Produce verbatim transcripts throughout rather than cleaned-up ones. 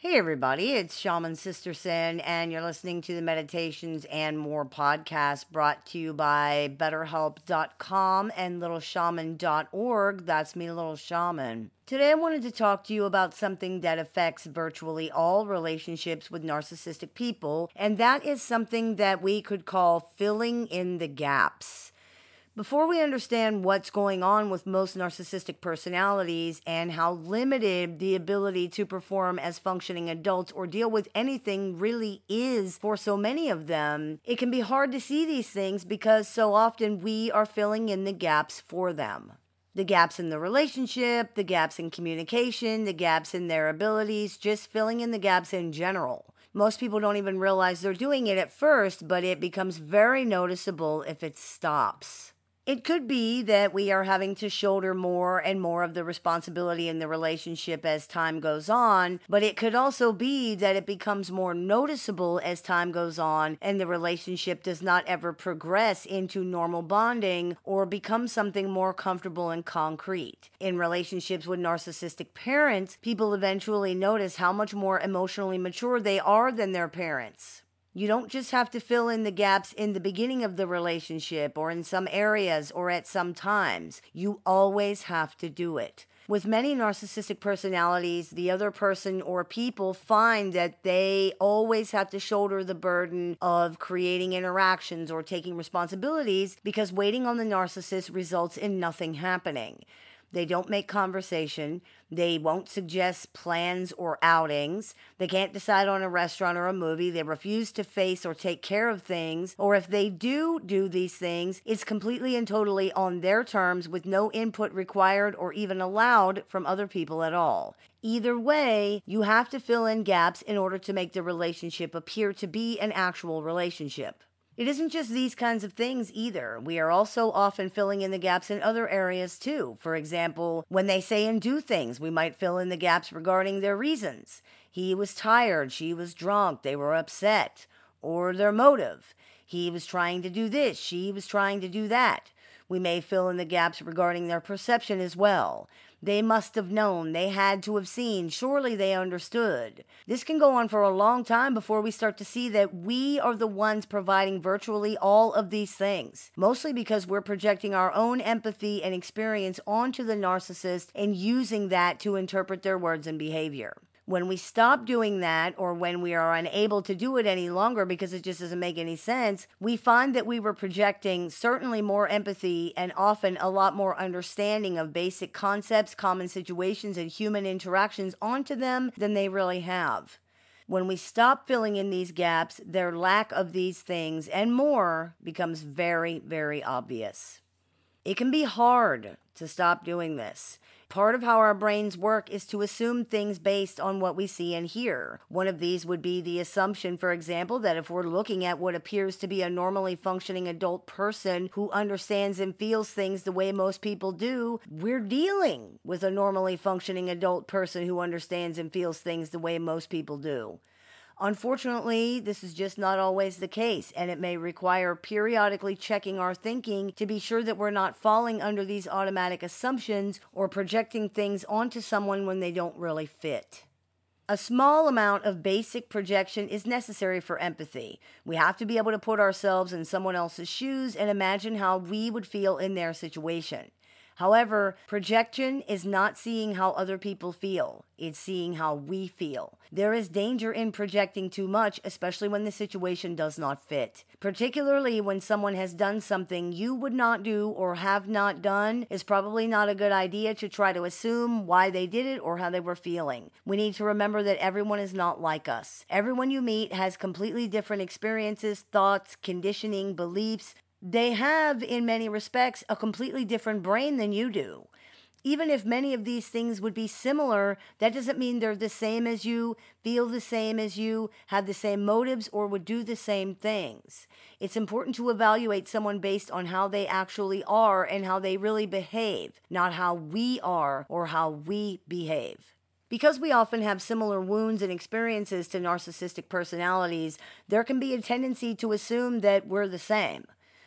Hey everybody, it's Shaman Sister Sin, and you're listening to the Meditations and More podcast brought to you by BetterHelp dot com and Little Shaman dot org. That's me, Little Shaman. Today I wanted to talk to you about something that affects virtually all relationships with narcissistic people, and that is something that we could call filling in the gaps. Before we understand what's going on with most narcissistic personalities and how limited the ability to perform as functioning adults or deal with anything really is for so many of them, it can be hard to see these things because so often we are filling in the gaps for them. The gaps in the relationship, the gaps in communication, the gaps in their abilities, just filling in the gaps in general. Most people don't even realize they're doing it at first, but it becomes very noticeable if it stops. It could be that we are having to shoulder more and more of the responsibility in the relationship as time goes on, but it could also be that it becomes more noticeable as time goes on and the relationship does not ever progress into normal bonding or become something more comfortable and concrete. In relationships with narcissistic parents, people eventually notice how much more emotionally mature they are than their parents. You don't just have to fill in the gaps in the beginning of the relationship or in some areas or at some times. You always have to do it. With many narcissistic personalities, the other person or people find that they always have to shoulder the burden of creating interactions or taking responsibilities because waiting on the narcissist results in nothing happening. They don't make conversation. They won't suggest plans or outings. They can't decide on a restaurant or a movie. They refuse to face or take care of things. Or if they do do these things, it's completely and totally on their terms with no input required or even allowed from other people at all. Either way, you have to fill in gaps in order to make the relationship appear to be an actual relationship. It isn't just these kinds of things either. We are also often filling in the gaps in other areas too. For example, when they say and do things, we might fill in the gaps regarding their reasons. He was tired, she was drunk, they were upset, or their motive. He was trying to do this, she was trying to do that. We may fill in the gaps regarding their perception as well. They must have known, they had to have seen, surely they understood. This can go on for a long time before we start to see that we are the ones providing virtually all of these things, mostly because we're projecting our own empathy and experience onto the narcissist and using that to interpret their words and behavior. When we stop doing that, or when we are unable to do it any longer because it just doesn't make any sense, we find that we were projecting certainly more empathy and often a lot more understanding of basic concepts, common situations, and human interactions onto them than they really have. When we stop filling in these gaps, their lack of these things and more becomes very, very obvious. It can be hard to stop doing this. Part of how our brains work is to assume things based on what we see and hear. One of these would be the assumption, for example, that if we're looking at what appears to be a normally functioning adult person who understands and feels things the way most people do, we're dealing with a normally functioning adult person who understands and feels things the way most people do. Unfortunately, this is just not always the case, and it may require periodically checking our thinking to be sure that we're not falling under these automatic assumptions or projecting things onto someone when they don't really fit. A small amount of basic projection is necessary for empathy. We have to be able to put ourselves in someone else's shoes and imagine how we would feel in their situation. However, projection is not seeing how other people feel. It's seeing how we feel. There is danger in projecting too much, especially when the situation does not fit. Particularly when someone has done something you would not do or have not done, it's probably not a good idea to try to assume why they did it or how they were feeling. We need to remember that everyone is not like us. Everyone you meet has completely different experiences, thoughts, conditioning, beliefs. They have, in many respects, a completely different brain than you do. Even if many of these things would be similar, that doesn't mean they're the same as you, feel the same as you, have the same motives, or would do the same things. It's important to evaluate someone based on how they actually are and how they really behave, not how we are or how we behave. Because we often have similar wounds and experiences to narcissistic personalities, there can be a tendency to assume that we're the same.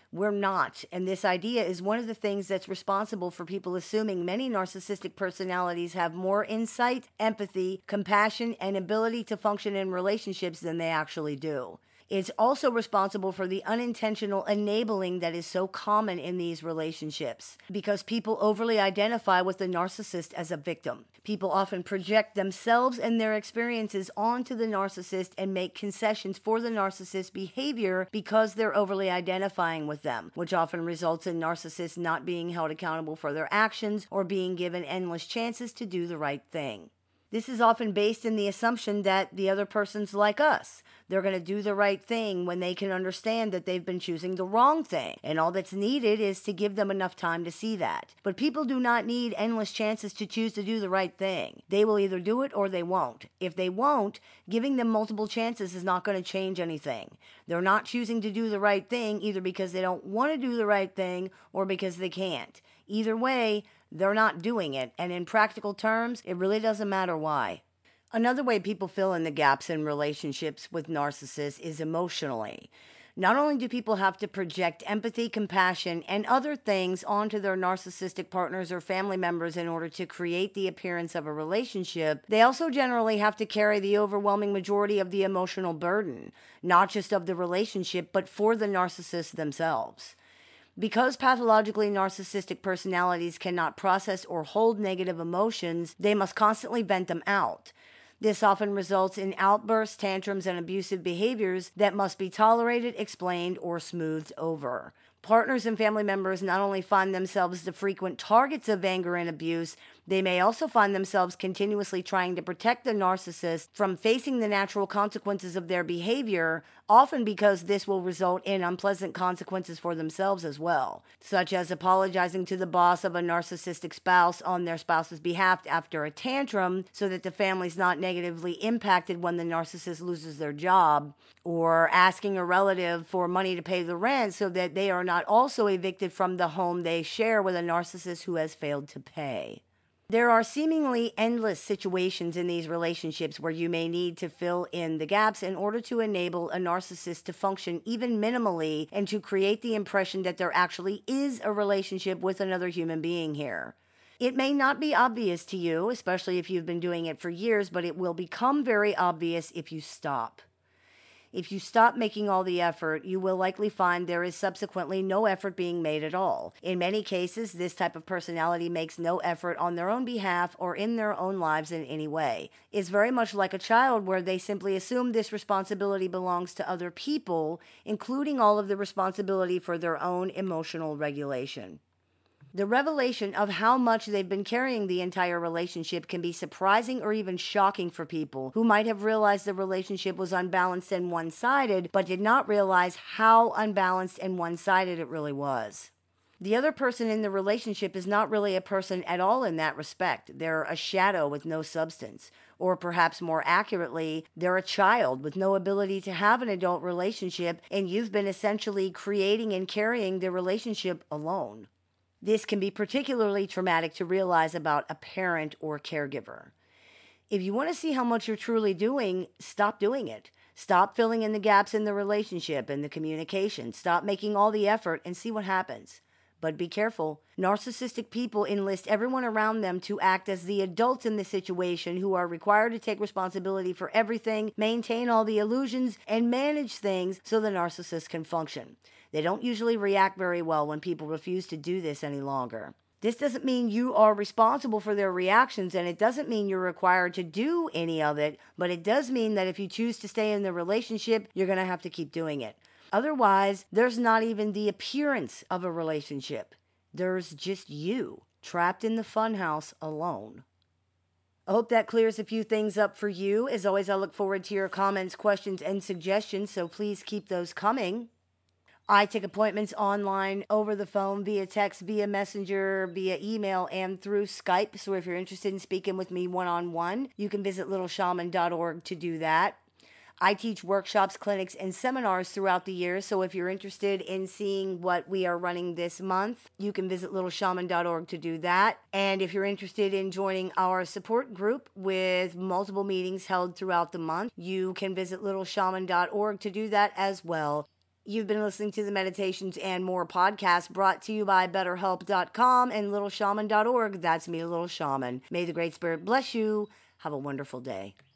We're not. And this idea is one of the things that's responsible for people assuming many narcissistic personalities have more insight, empathy, compassion, and ability to function in relationships than they actually do. It's also responsible for the unintentional enabling that is so common in these relationships because people overly identify with the narcissist as a victim. People often project themselves and their experiences onto the narcissist and make concessions for the narcissist's behavior because they're overly identifying with them, which often results in narcissists not being held accountable for their actions or being given endless chances to do the right thing. This is often based in the assumption that the other person's like us. They're going to do the right thing when they can understand that they've been choosing the wrong thing. And all that's needed is to give them enough time to see that. But people do not need endless chances to choose to do the right thing. They will either do it or they won't. If they won't, giving them multiple chances is not going to change anything. They're not choosing to do the right thing either because they don't want to do the right thing or because they can't. Either way, they're not doing it, and in practical terms, it really doesn't matter why. Another way people fill in the gaps in relationships with narcissists is emotionally. Not only do people have to project empathy, compassion, and other things onto their narcissistic partners or family members in order to create the appearance of a relationship, they also generally have to carry the overwhelming majority of the emotional burden, not just of the relationship, but for the narcissists themselves. Because pathologically narcissistic personalities cannot process or hold negative emotions, they must constantly vent them out. This often results in outbursts, tantrums, and abusive behaviors that must be tolerated, explained, or smoothed over. Partners and family members not only find themselves the frequent targets of anger and abuse, they may also find themselves continuously trying to protect the narcissist from facing the natural consequences of their behavior, often because this will result in unpleasant consequences for themselves as well, such as apologizing to the boss of a narcissistic spouse on their spouse's behalf after a tantrum so that the family's not negatively impacted when the narcissist loses their job, or asking a relative for money to pay the rent so that they are not also evicted from the home they share with a narcissist who has failed to pay. There are seemingly endless situations in these relationships where you may need to fill in the gaps in order to enable a narcissist to function even minimally and to create the impression that there actually is a relationship with another human being here. It may not be obvious to you, especially if you've been doing it for years, but it will become very obvious if you stop. If you stop making all the effort, you will likely find there is subsequently no effort being made at all. In many cases, this type of personality makes no effort on their own behalf or in their own lives in any way. It's very much like a child where they simply assume this responsibility belongs to other people, including all of the responsibility for their own emotional regulation. The revelation of how much they've been carrying the entire relationship can be surprising or even shocking for people who might have realized the relationship was unbalanced and one-sided, but did not realize how unbalanced and one-sided it really was. The other person in the relationship is not really a person at all in that respect. They're a shadow with no substance. Or perhaps more accurately, they're a child with no ability to have an adult relationship, and you've been essentially creating and carrying the relationship alone. This can be particularly traumatic to realize about a parent or caregiver. If you want to see how much you're truly doing, stop doing it. Stop filling in the gaps in the relationship and the communication. Stop making all the effort and see what happens. But be careful. Narcissistic people enlist everyone around them to act as the adults in the situation who are required to take responsibility for everything, maintain all the illusions, and manage things so the narcissist can function. They don't usually react very well when people refuse to do this any longer. This doesn't mean you are responsible for their reactions, and it doesn't mean you're required to do any of it, but it does mean that if you choose to stay in the relationship, you're going to have to keep doing it. Otherwise, there's not even the appearance of a relationship. There's just you, trapped in the funhouse alone. I hope that clears a few things up for you. As always, I look forward to your comments, questions, and suggestions, so please keep those coming. I take appointments online, over the phone, via text, via messenger, via email, and through Skype. So if you're interested in speaking with me one-on-one, you can visit little shaman dot org to do that. I teach workshops, clinics, and seminars throughout the year. So if you're interested in seeing what we are running this month, you can visit little shaman dot org to do that. And if you're interested in joining our support group with multiple meetings held throughout the month, you can visit little shaman dot org to do that as well. You've been listening to the Meditations and More podcast brought to you by better help dot com and little shaman dot org. That's me, Little Shaman. May the Great Spirit bless you. Have a wonderful day.